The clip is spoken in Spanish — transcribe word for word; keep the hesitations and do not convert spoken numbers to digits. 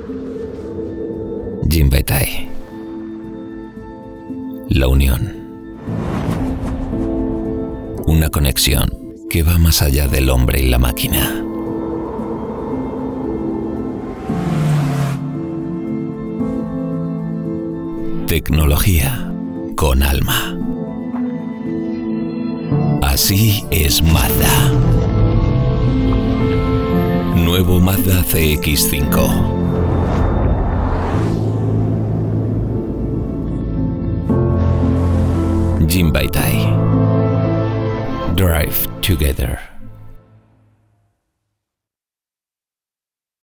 Jinbeitai. La unión. Una conexión que va más allá del hombre y la máquina. Tecnología con alma. Así es Mazda. Nuevo Mazda C X cinco. Jinbeitai. Drive together.